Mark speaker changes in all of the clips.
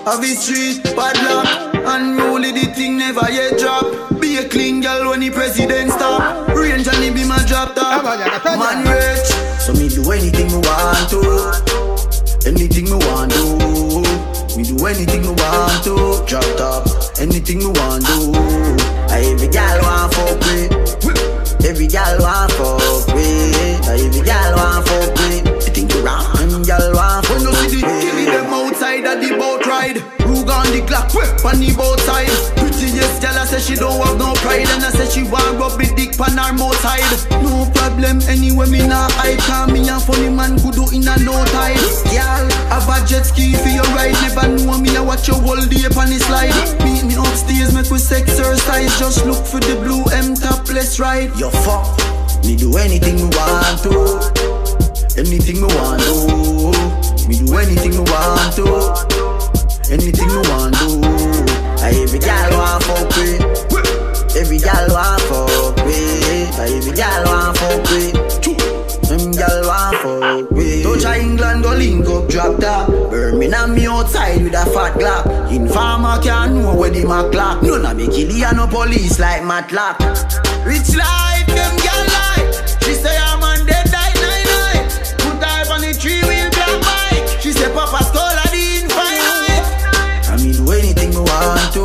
Speaker 1: Of his street, padlock. Unruly the thing never yet drop. Be a clean girl when the president stop. Range and he be my drop top. Man rich, so me do anything me want to. Anything me want do. Me do anything me want to. Drop top, anything me want do. Every gal want fuck with. Every gal want fuck with. Every gal want fuck with. You think you wrong? Gal want fuck with. When you see the killing them outside at the boat ride. Rug on the clock, whip on the boat side. Prettiest gal I say she don't have no pride. And I say she want rub the dick pan her mouth side. No problem anyway me nah hide. Cause me a funny man could do in a no time. Gal, have a jet ski for your ride. Never know me I watch your whole day upon the slide. Meet me upstairs make we exercise. Just look for the blue M topless ride. Yo fuck, me do anything me want to. Anything me want to. Me do anything me want to. Anything me want to. Every gal want fuck with. Every gal want fuck with. Every gal want fuck with. Them gal want fuck with. Touch a England go link up drop top. Birmingham me outside with a fat Glock. Informer can't know where the Mac clock. None of me kill no police like Matlock. Rich life, them gal life. She say I'm on dead like 99. Put her on the 3-wheel black bike. She say Papa stole her the infinite. I mean do anything me want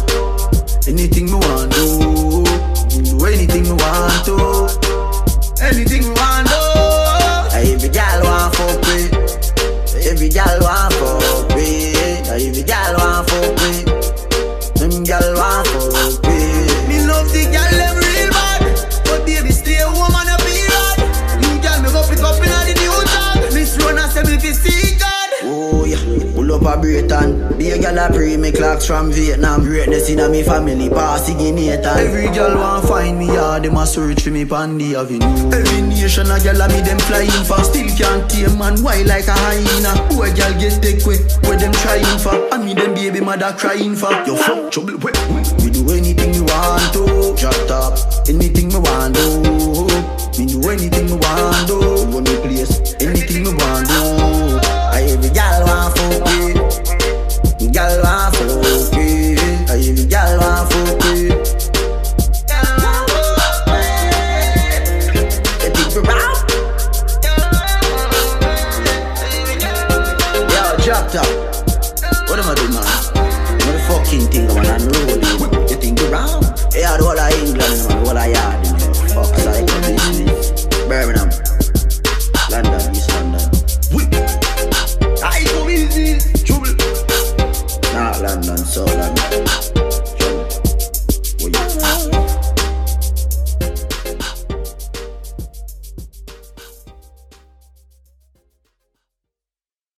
Speaker 1: to. Anything me want to. Do anything me want to. Anything me want to. Every gal want fuck with. Every gal want fuck with. Every gal want fuck with. Them gal want fuck with. Me love the gal them real bad. But baby stay home and a period. New gal me go pick up in the new job. Miss Rona say me fi see God. Oh yeah, pull up a Britain. Be a gal a pray me clocks from Vietnam. Greatness in a me family, passing in Nathan. Every gal want find me hard, them a search for me pan the avenue. Every nation a gal a me them flying for. Still can't tame man, why like a hyena. Who a gal get take way, where them trying for. And me them baby mother crying for. Yo fuck trouble, we do anything me want to. Drop top, anything me want do. Me do anything me want do. Run the place, anything me want do. Every gal want fuck with. Gal want fuck with. Every gal want fuck with. You think we round? Yo, drop top. What am I doing, man? What the fucking thing, man? I'm rolling. You think we round? Yeah, the whole of England, man. The whole of